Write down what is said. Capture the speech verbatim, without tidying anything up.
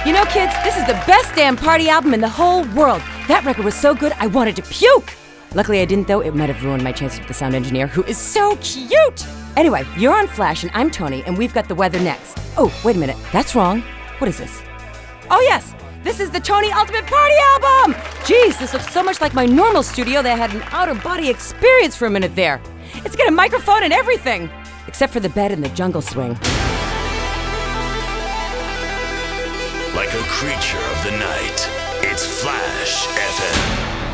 You know, kids, this is the best damn party album in the whole world. That record was so good, I wanted to puke. Luckily I didn't, though. It might have ruined my chances with the sound engineer, who is so cute. Anyway, you're on Flash, and I'm Tony, and we've got the weather next. Oh, wait a minute. That's wrong. What is this? Oh, yes. This is the Tony Ultimate Party Album! Jeez, this looks so much like my normal studio that I had an out-of-body experience for a minute there. It's got a microphone and everything, except for the bed and the jungle swing. Like a creature of the night, it's Flash F M.